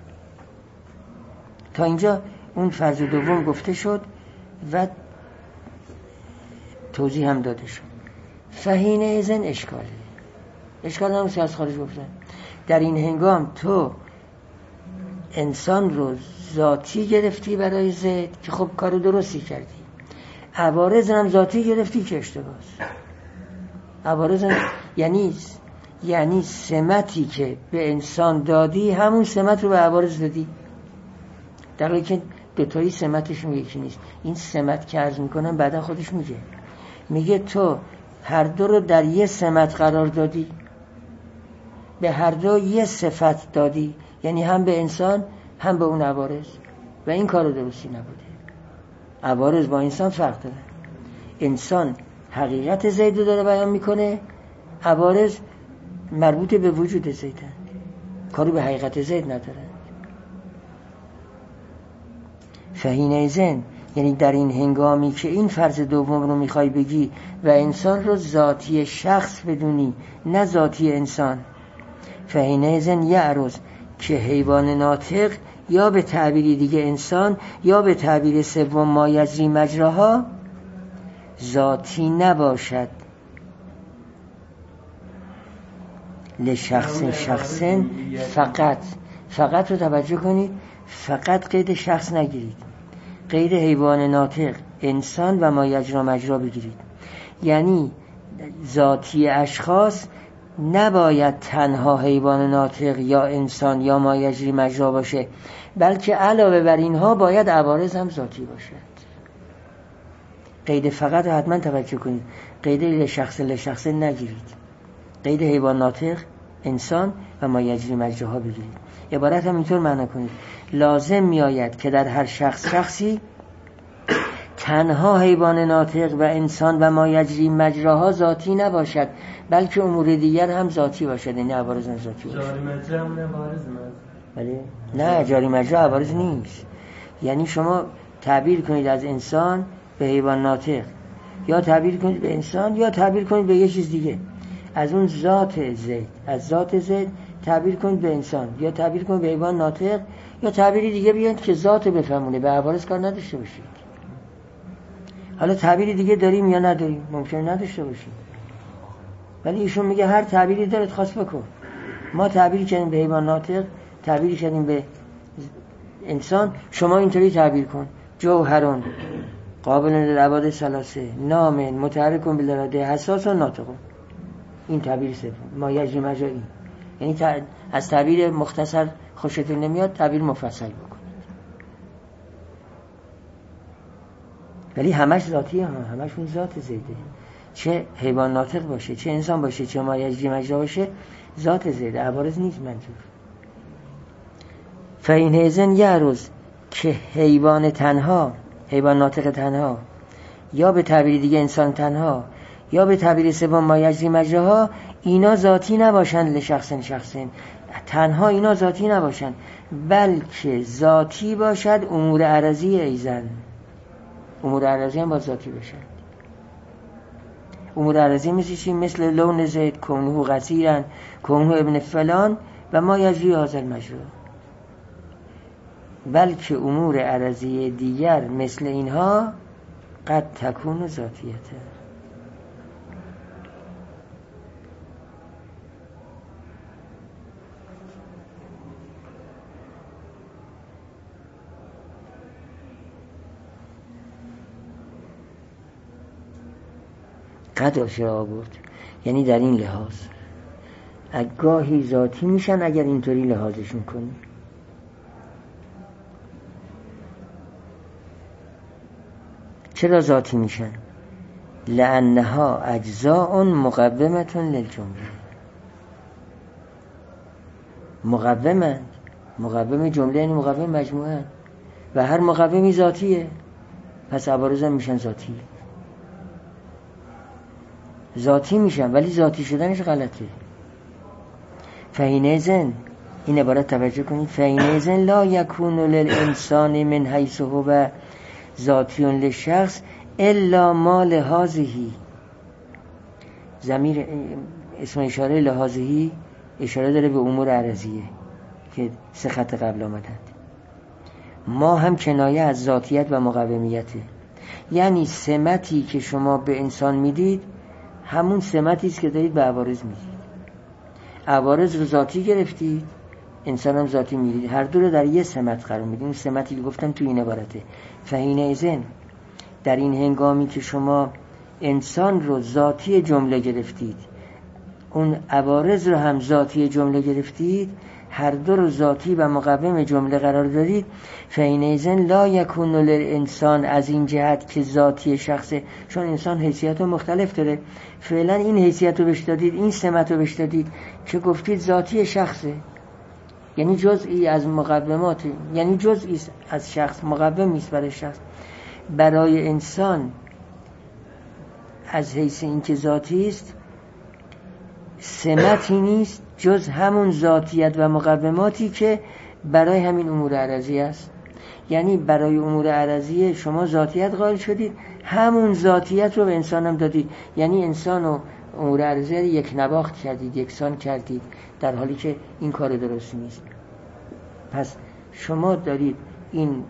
تا اینجا اون فرض دوم گفته شد و توضیح هم داده شد. فهینه ازن اشکاله، اشکال هم از خارج گفتن. در این هنگام تو انسان رو ذاتی گرفتی برای زید که خب کارو درستی کردی، عوارض هم ذاتی گرفتی که اشتباه است. عوارض هم یعنی یعنی سمتی که به انسان دادی همون سمت رو به عوارض دادی، در حالی که دوتایی سمتشون یکی نیست. این سمت که عرض میکنم بعدا خودش میگه میگه تو هر دو رو در یه سمت قرار دادی، به هر دو یه صفت دادی، یعنی هم به انسان هم به اون عوارض، و این کار درستی نبوده. عوارض با انسان فرق داره. انسان حقیقت زید رو داره بیان میکنه، عوارض مربوط به وجود زیدن، کاری به حقیقت زید ندارن. فحینئذ یعنی در این هنگامی که این فرض دوم رو میخوای بگی و انسان رو ذاتی شخص بدونی نه ذاتی انسان، فحینئذ یعرض که حیوان ناطق یا به تعبیری دیگه انسان یا به تعبیر سوم ما یجری مجراها ذاتی نباشد لشخص شخصن فقط. فقط رو توجه کنید، فقط قید شخص نگیرید، قید حیوان ناطق انسان و ما یجری مجرا بگیرید. یعنی ذاتی اشخاص نباید تنها حیوان ناطق یا انسان یا ما یجری مجرا باشه، بلکه علاوه بر اینها باید عوارض هم ذاتی باشد. قید فقط رو حتما توجه کنید، قید لشخص لشخص نگیرید، قید حیوان ناطق انسان و ما یجری مجراها بگیرید. عبارت هم اینطور معنی کنید لازم میآید که در هر شخص شخصی تنها حیوان ناطق و انسان و ما یجری مجراها ذاتی نباشد، بلکه امور دیگر هم ذاتی باشد، یعنی عوارض هم ذاتی باشد. جاری مجرا هم عوارض بله؟ نه، جاری مجرا عوارض نیست. یعنی شما تعبیر کنید از انسان به حیوان ناطق، یا تعبیر کنید به انسان، یا تعبیر کنید به یه چیز دیگه. از اون ذات زید، از ذات زید تعبیر کنید به انسان، یا تعبیر کنید به حیوان ناطق، یا تعبیری دیگه بیاید که ذات بفهمونه، به عوارض کار نداشته باشید. حالا تعبیری دیگه داریم یا نداریم، ممکنه نداشته باشیم، ولی ایشون میگه هر تعبیری دارد خاص بکن. ما تعبیری کردیم به حیوان ناطق، تعبیری کردیم به انسان، شما اینطوری تعبیر کن: جوهرون قابل للعباد ثلاثه نامن متحرکون بالاراده حساسون ناطقون. این تعبیر سوم ما یجری مجرا. این یعنی تا از تعبیر مختصر خوشتون نمیاد، تعبیر مفصل بکنید. ولی همش ذاتیه، ها همش اون ذات زیده، چه حیوان ناطق باشه، چه انسان باشه، چه ما یجری مجرا باشه، ذات زیده، عوارض نیست منظور. فحینئذ یعرض که حیوان تنها، حیوان ناطق تنها، یا به تعبیر دیگه انسان تنها، یا به تعبیر سوم ما یجری مجراها، اینا ذاتی نباشند لشخص شخصین، تنها اینا ذاتی نباشند، بلکه ذاتی باشد امور عرضی ایزن. امور عرضی هم با ذاتی باشند. امور عرضی مثل چی؟ مثل لون زید، کونه قصیرن، کونه ابن فلان و ما یجری هذا مجرا. بلکه امور عرضی دیگر مثل اینها قد تکون ذاتیته. قد چرا آورد؟ یعنی در این لحاظ گاهی ذاتی میشن اگر اینطوری لحاظشون کنی. چرا ذاتی میشن؟ لانها اجزاء مقومة للجمله. مقومن، مقوم جمله یعنی مقوم مجموعه، و هر مقومی ذاتیه، پس عوارض هم میشن ذاتی. ذاتی میشن ولی ذاتی شدنش غلطه. فحینئذ این عبارت توجه کنید: فحینئذ لا یکون للانسان من حیث هو ذاتی للشخص الا ما لهذه. ضمیر اسم اشاره لهذه اشاره داره به امور عرضیه که سه خط قبل آمدند. ما هم کنایه از ذاتیت و مقومیته، یعنی سمتی که شما به انسان میدید همون سمتی است که دارید به عوارض میدید. عوارض رو ذاتی گرفتید، انسان هم ذاتی میدید، هر دو رو در یه سمت قرار میدید. اون سمتی که گفتم تو این عبارته. فحینئذ در این هنگامی که شما انسان رو ذاتی جمله گرفتید، اون عوارض رو هم ذاتی جمله گرفتید، هر دو رو ذاتی و مقوم جمله قرار دادید. فحینئذ لا یکون للانسان، از این جهت که ذاتی شخصه، چون انسان حیثیت مختلف داره، فعلا این حیثیت رو بهش دادید، این سمت رو بهش دادید که گفتید ذاتی شخصه، یعنی جزئی از مقومات، یعنی جزئی از شخص، مقوم نیست برای شخص. برای انسان از حیث این که ذاتی است سمتی نیست جز همون ذاتیت و مقوماتی که برای همین امور عرضی است. یعنی برای امور عرضی شما ذاتیت قائل شدید، همون ذاتیت رو به انسان هم دادید. یعنی انسان و امور عرضی رو یک نواخت کردید، یکسان کردید، در حالی که این کار درستی نیست. پس شما دارید این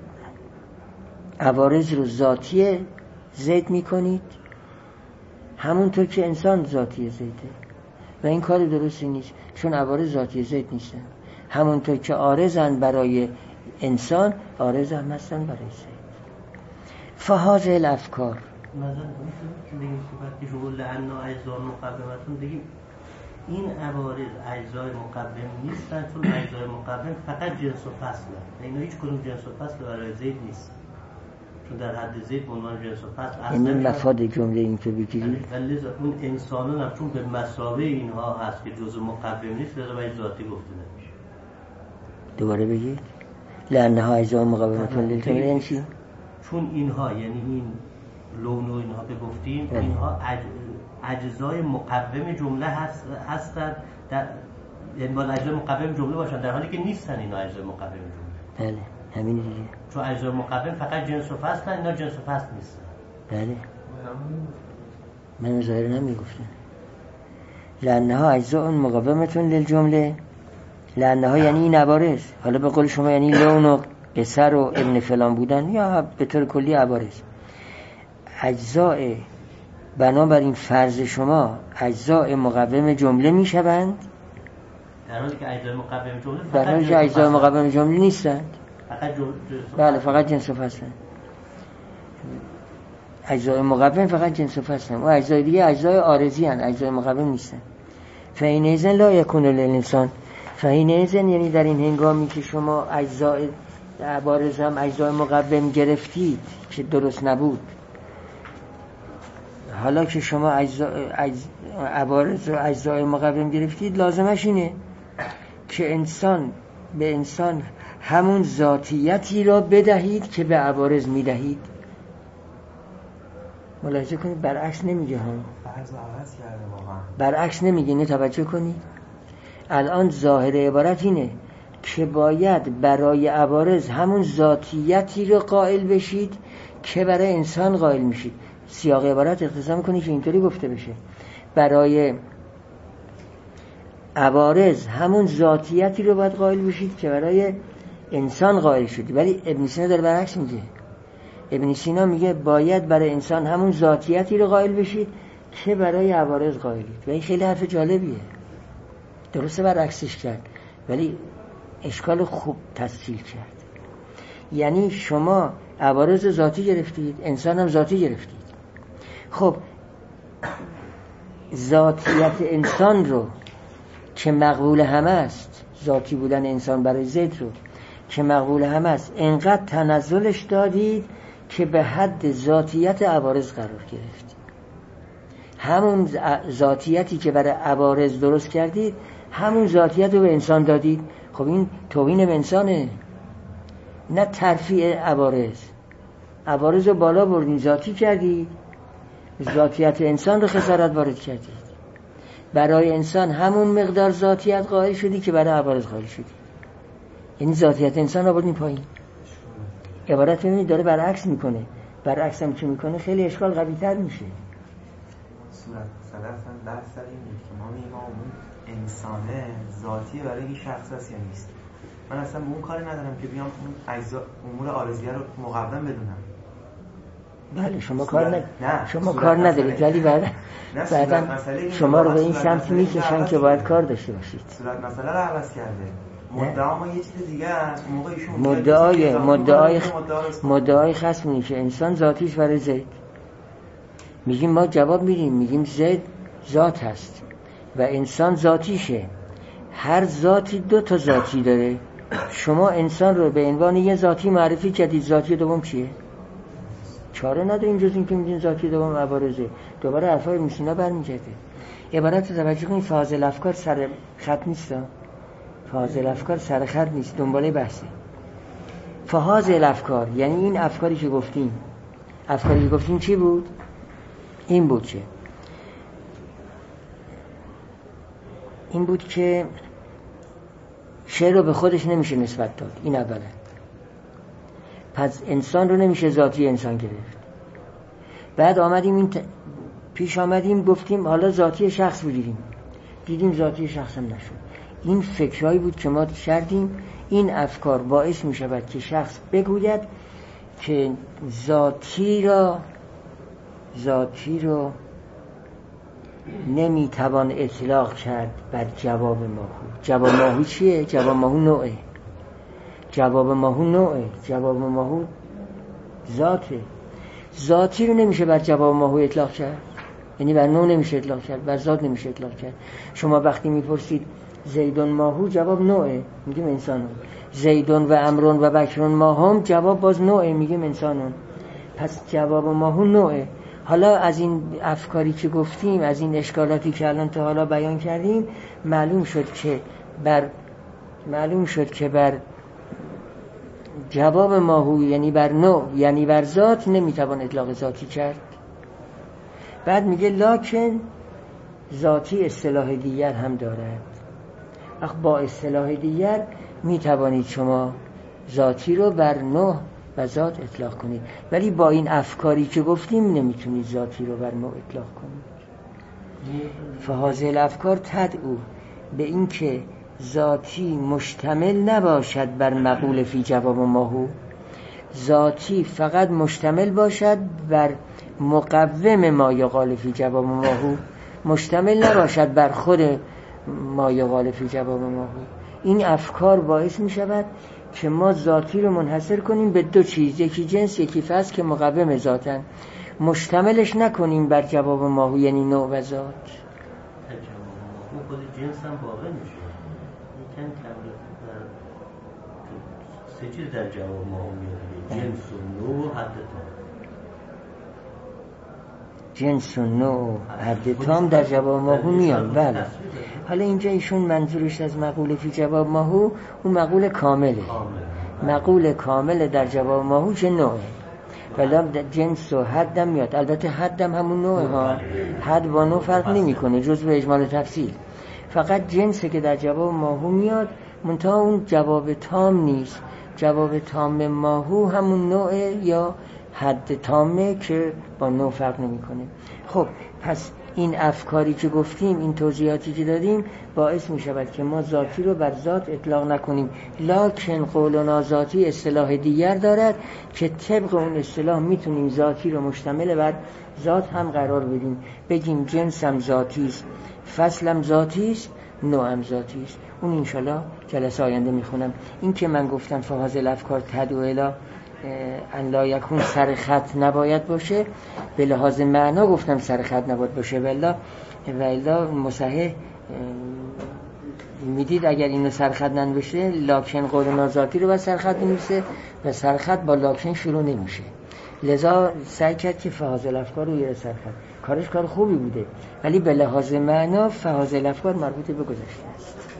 عوارض رو ذاتی زید میکنید همونطور که انسان ذاتی زیده و این کار درستی نیست، چون عوارض ذاتی زید نیستن. همونطور که عارضن برای انسان عارض هم هستن برای زید. فهذه الافکار مثلا بگیم که شما لعنا اجزا مقومتون بگیم این عوارض اجزای مقوم نیستن، چون اجزای مقوم فقط جنس و فصله. اینا هیچ کدوم جنس و فصل برای زید نیست، چون در حد زید به عنوان جنس و فصل اصلا این مفاد جمله این که بگیرید. ولی اون انسانان هم چون به مثابه اینها هست که جزء مقوم نیست، لذا باید ذاتی گفته نمیشه. دوباره بگید لعنها اجزای مقومتون لیتون یعنی چی؟ چون اینها یعنی این لون و اینها که گفتیم اینها اج... اجزای مقوم جمله هست هستند، در یعنی باید اجزای مقوم جمله باشن، در حالی که نیستن اینا اجزای مقوم جمله. بله همین دیگه. چون اجزای مقوم فقط جنس و فصل، اینا جنس و فصل نیستن. بله من ظاهر نمیگفتم لعنها اجزاء مقومتون للجمله. لعنها یعنی این عوارض، حالا به قول شما یعنی لون و قصر و ابن فلان بودن یا به طور کلی عوارض. اجزاء بنابراین فرض شما اجزاء مقوم جمله می شوند، در حالی که اجزاء مقوم جمله در حالی که اجزاء مقوم جمله نیستند. فقط جمله. بله فقط جنس و فصلند. اجزاء مقوم فقط جنس و فصلند و اجزای دیگه اجزای عارضی هستند، اجزای مقوم نیستند. فإن إذن لا يكون للإنسان، فإن إذن یعنی در این هنگامی که شما اجزاء عوارض هم اجزای مقوم گرفتید که درست نبود، حالا که شما عوارض و اجزای مقوم گرفتید، لازمش اینه که انسان به انسان همون ذاتیتی را بدهید که به عوارض میدهید. ملاحظه کنید برعکس نمیگه ها، فرض عوض کرده واقعا، برعکس نمیگه. نه توجه کنید الان ظاهر عبارت اینه که باید برای عوارض همون ذاتیتی رو قائل بشید که برای انسان قائل میشید. سیاق عبارت اقتضا میکنه که اینطوری گفته بشه برای عوارض همون ذاتیتی رو باید قائل بشید که برای انسان قائل شدی. ولی ابن سینا داره برعکس میگه. ابن سینا میگه باید برای انسان همون ذاتیتی رو قائل بشید که برای عوارض قائلید. و این خیلی حرف جالبیه. درسته برعکسش کرد ولی اشکال خوب تسهیل کرد. یعنی شما عوارض ذاتی گرفتید، انسان هم ذاتی گرفتید. خب ذاتیت انسان رو که مقبول همه است، ذاتی بودن انسان برای زید رو که مقبول همه است، انقدر تنزلش دادید که به حد ذاتیت عوارض قرار گرفت. همون ذاتیتی که برای عوارض درست کردید همون ذاتیت رو به انسان دادید. خب این توهین به انسانه، نه ترفیع عوارض. عوارض رو بالا بردین، ذاتی کردید، ذاتیت انسان رو خسارت وارد کردید. برای انسان همون مقدار ذاتیت قائل شدی که برای عوارض قائل شدی. یعنی ذاتیت انسان رو بردین پایین. عبارت ببینید داره برعکس میکنه. برعکس هم که میکنه خیلی اشکال قوی تر میشه. صورت صدفتن در سر این بود که ما میگیم اون انسانه ذاتیه برای این شخص هست یا نیست. من اصلا به اون کاری ندارم که بیام اون اجزا امور عارضیه رو مقوم بدونم. بله شما کار نه, نه. شما کار ندارید ولی بعد بعدا شما رو به این سمت میکشن که باید کار داشته باشید. صورت مسئله رو عوض کرده. مدعا ما یه چیز دیگه است. موقع ایشون مدعای مدعای مدعای خصمونی که انسان ذاتیش برای زید. میگیم ما جواب میدیم، میگیم زید ذات هست و انسان ذاتیشه. هر ذاتی دو تا ذاتی داره. شما انسان رو به عنوان یه ذاتی معرفی کردید، ذاتی دوم چیه؟ چاره نداریم جز این که میگین ذاتی دوم عوارضه. دوباره حرفای میسینا برمیگرده. عبارت توجه کنید فاضل افکار سر خط نیست. فاضل افکار سر خط نیست، دنباله بحثه. فاضل افکار یعنی این افکاری که گفتیم. افکاری که گفتیم چی بود؟ این بود که این بود که شعر رو به خودش نمیشه نسبت داد. این اوله. پس انسان رو نمیشه ذاتی انسان گرفت. بعد آمدیم این ت... پیش آمدیم گفتیم حالا ذاتی شخص بگیریم، دیدیم ذاتی شخص هم نشد. این فکرهایی بود که ما کردیم. این افکار باعث می شود که شخص بگوید که ذاتی را ذاتی رو نمی توان اطلاق کرد بر جواب ماهو. جواب ماهو چیه؟ جواب ماهو نوعه. جواب ماهو نوعه. جواب ماهو ذاته. ذاتی رو نمیشه بر جواب ماهو اطلاق کرد، یعنی بر نوع نمیشه اطلاق کرد، بر ذات نمیشه اطلاق کرد. شما وقتی میپرسید زیدون ماهو، جواب نوعه، میگیم انسانون. زیدون و امرون و بکرون ماهم، جواب باز نوعه، میگیم انسانون. پس جواب ماهو نوعه. حالا از این افکاری که گفتیم، از این اشکالاتی که الان تا حالا بیان کردیم، معلوم شد که بر معلوم شد که بر جواب ماهو یعنی بر نوع یعنی بر ذات نمیتوان اطلاق ذاتی کرد. بعد میگه لکن ذاتی اصطلاح دیگر هم دارد. اخ با اصطلاح دیگر میتوانید شما ذاتی رو بر نوع و ذات اطلاق کنید، ولی با این افکاری که گفتیم نمیتونید ذاتی رو بر نوع اطلاق کنید. فهذه الافکار تدعو به این که ذاتی مشتمل نباشد بر مقول فی جواب ماهو. ذاتی فقط مشتمل باشد بر مقوم ما یقال فی جواب ماهو، مشتمل نباشد بر خود ما یقال فی جواب ماهو. این افکار باعث می شود که ما ذاتی رو منحصر کنیم به دو چیز، یکی جنس یکی فصل که مقوم ذاتن، مشتملش نکنیم بر جواب ماهو یعنی نوع و ذات. خود جنس هم واقع میشه. یکن سه چیز در جواب ماهو میاد، جنس و نوع و حد تام. جنس و نوع و حد تام در جواب ماهو میاد. بله. حالا اینجا ایشون منظورش از مقوله فی جواب ماهو اون مقوله کامله. مقوله کامله در جواب ماهو چه نوعه، ولی جنس و حدم میاد. البته حدم همون نوعه ها، حد با نوع فرق نمی کنه، جزء اجمال تفصیل. فقط جنسه که در جواب ماهو میاد، منتها اون جواب تام نیست. جواب تام ماهو همون نوعه یا حد تامه که با نوع فرق نمی کنه. خب پس این افکاری که گفتیم، این توضیحاتی که دادیم باعث می شود که ما ذاتی رو بر ذات اطلاق نکنیم. لکن قولنا ذاتی اصطلاح دیگر دارد که طبق اون اصطلاح میتونیم ذاتی رو مشتمل بر ذات هم قرار بدیم. بگیم جنسم ذاتی است، فصلم ذاتی است، نوعم ذاتی است. اون انشالله جلسه آینده میخونم. این که من گفتم فهذه الافکار تدعو الی ان لا یکون سر خط نباید باشه، به لحاظ معنا گفتم سر خط نباید باشه، ولی ولی مصحح میدید اگر اینو سر خط ننوشته لاکن قولنا ذاتی رو با سر خط نمیشه و سر خط با لاکن شروع نمیشه، لذا سعی کرد که فهذه الافکار رو یه سر خط. کارش کار خوبی بوده، ولی به لحاظ معنا فهذه الافکار مربوط به گذشته است.